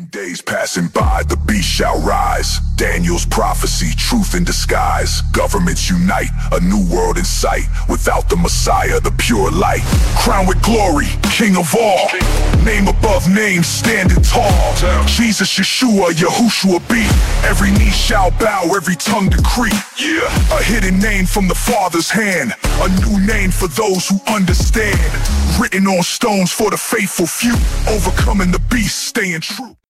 Days passing by, the beast shall rise. Daniel's prophecy, truth in disguise. Governments unite, a new world in sight. Without the Messiah, the pure light. Crowned with glory, King of all. Name above names, standing tall. Jesus, Yeshua, Yahushua be. Every knee shall bow, every tongue decree. A hidden name from the Father's hand. A new name for those who understand. Written on stones for the faithful few. Overcoming the beast, staying true.